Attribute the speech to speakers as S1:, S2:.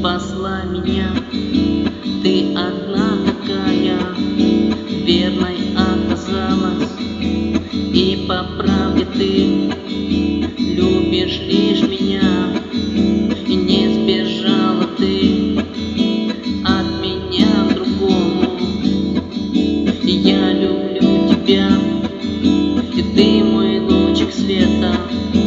S1: спасла меня. Ты одна такая, верной оказалась. И по правде ты любишь лишь меня. И не сбежала ты от меня к другому. И я люблю тебя, и ты мой лучик света.